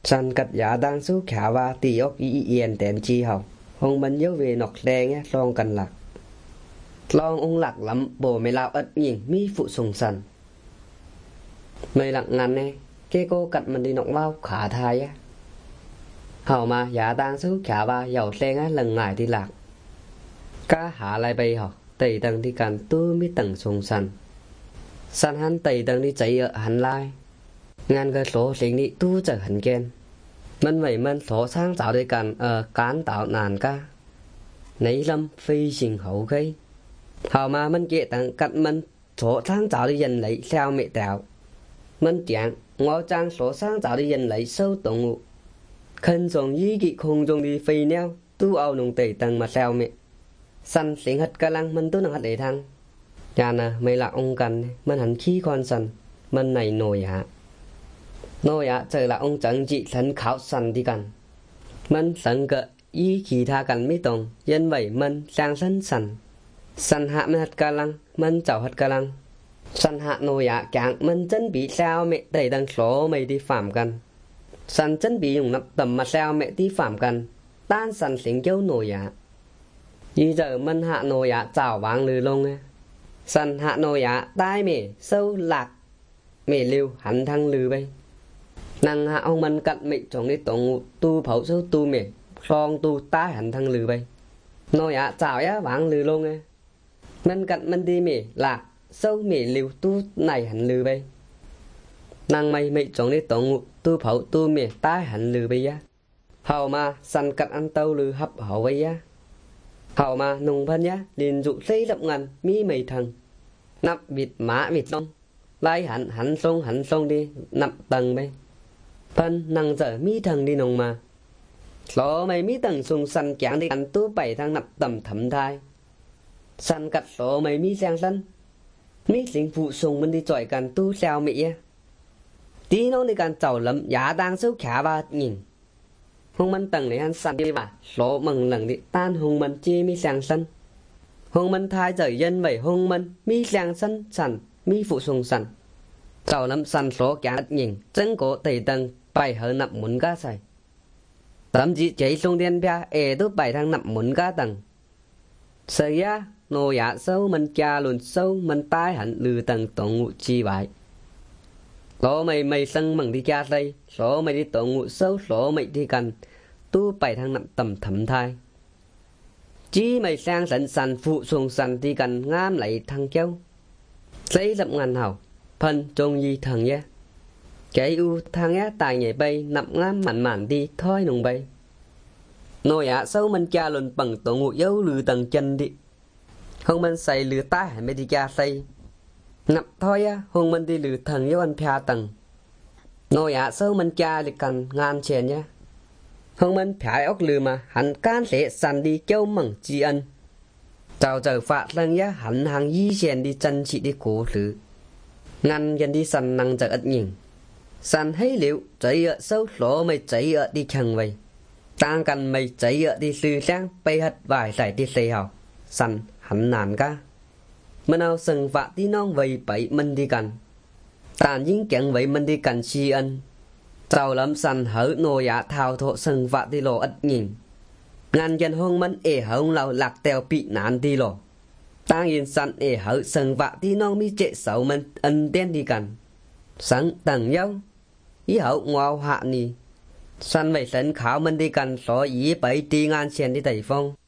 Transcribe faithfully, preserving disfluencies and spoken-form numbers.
Săn cắt giá đang số khả và tì ốc ý yên tèn chi học. Hông mình nhớ về nọc đen á, long cần lạc. Long ông lạc lắm, bồ mày lao ất nhìn mi phụ sùng sần. Mày lặng ngắn nè, cái cô cắt mình đi nọc vào khả thai á. Hầu mà giá đang số khả và dầu sen á lần ngài đi lạc. Cá hạ lại bây học, tầy tầng đi cần tư mi tầng sùng sần. Săn hắn tầy tầng đi chạy ở hắn lai. Ngàn cái số sinh đi tu trở hẳn khen. Mình vậy mình số sang tạo đi cần ở cán tạo nàn ca. Nấy lâm phi sinh hậu gây. Hầu mà mình kệ tặng cắt mình số sang tạo đi dần lấy sao mẹ tạo. Mình chẳng ngó trang số sang tạo đi dần lấy sâu tổng ngụ. Khăn dòng dí kị không dùng đi phi neo tu âu nông tẩy tầng mà sao mẹ. Săn sinh hật ca lăng mình tu năng hật để thăng. Chà nà mày là ông cần mình hẳn khí con săn. Mình này nổi hả. Nói ạ trời là ông chẳng chỉ sẵn khảo sẵn đi cần. Mình sẵn cỡ ý khi tha cần mấy tổng. Dân vậy mình sang sẵn sẵn. Sẵn hạ mình hạt ca lăng. Mình cháu hạt ca lăng. Sẵn hạ nói ạ chẳng mình chân bị sao mẹ tẩy đăng số mày đi phạm cần. Sẵn chân bị dùng nắp tầm mà sao mẹ đi phạm cần. Tan sẵn xính châu nói ạ. Như giờ mình hạ nói ạ cháu vang lư lông. Sẵn hạ nói ạ tai mẹ sâu lạc. Mẹ lưu hắn thăng lư bây. Năng hạ ông mình cắt mị trong đi tổng tu phẫu số tu mẹ son tu tá hẳn thăng lư bay nói ạ chào á vắng lư luôn nghe mình cắt mình đi mẹ là sâu mẹ liều tu này hẳn lư bay năng mày mị trong đi tổng tu phẫu tu mẹ tá hẳn lư bay á hầu mà săn cắt ăn tâu lư hấp hậu bay á hầu mà nung phân nhá liền dụ xây lập ngàn mi mày thằng nắp vịt mã vịt lông lai hẳn hẳn sông hẳn sông đi nằm tầng bay phân năng dở mi thần đi nồng mà số mày mi tầng sùng săn chẳng đi ăn tú bảy thằng nập tầm thẩm thai săn cắt số mày mi sang sân mi sinh phụ sùng mình đi chọi cần tu sao mỹ tí nó đi cần chầu lắm giá đang xấu khả ba nhìn hông mình tầng lấy ăn săn đi mà số mừng lần đi tan hông mình chi mi sang sân hông mình thai dở dân vậy hông mình mi sang sân sẵn mi phụ sùng sẵn chầu lắm săn số cả nhìn chân cổ tẩy tầng bảy hơn nằm muốn cá xài tấm chỉ cháy xuống đen bia ế tốt bảy thằng nằm muốn cá tầng sợi á nô dạ sâu mình cha luôn sâu mình tai hẳn lư tầng tổng ngụ chi bãi số mày mày sân mừng đi cha xây số mày đi tổng ngụ sâu số mày đi cần tu bảy thằng nằm tầm thẩm thai chi mày sang sẵn sàn phụ xuống sàn đi cần ngam lại thằng châu xây dập ngàn hảo phân trông gì thằng nhé cái u thằng á tài nhảy bay nằm ngắm mặn mặn đi thôi nùng bay nồi ạ sâu mình cha luôn bằng tổ ngụ dấu lư tầng chân đi không mình xây lừa tá hẳn mới đi cha xây nằm thôi á không mình đi lừa thần dấu anh pha tầng nồi ạ sâu mình cha thì cần ngàn chèn nhá không mình phải ốc lừa mà hắn can sẽ săn đi châu mừng tri ân chào chờ phạt lần nhá hắn hàng di chèn đi chân chị đi cố thứ ngăn dân đi săn năng giật ất nhìn săn thấy liệu cháy ở sâu số mày cháy ở đi chừng vậy tăng cần mày cháy ở đi sư sáng bay hất vài giải đi xây hào săn hắn nàn ca mình nào sừng vạ tí non vậy bậy mình đi cần tàn dính chẳng vậy mình đi cần tri ân chào lắm săn hở nô dạ thao thộ sừng vạ đi lộ ất nhìn ngăn dân hông mình ế hông lao lạc tèo bị nán đi lộ tăng yên săn ế hở sừng vạ tí non mi trệ xấu mình ân đen đi cần sáng tầng nhau ý hậu ngoao hạ nì săn vậy sân khảo mình đi cần số ý bảy tỷ ngàn sen đi tẩy phong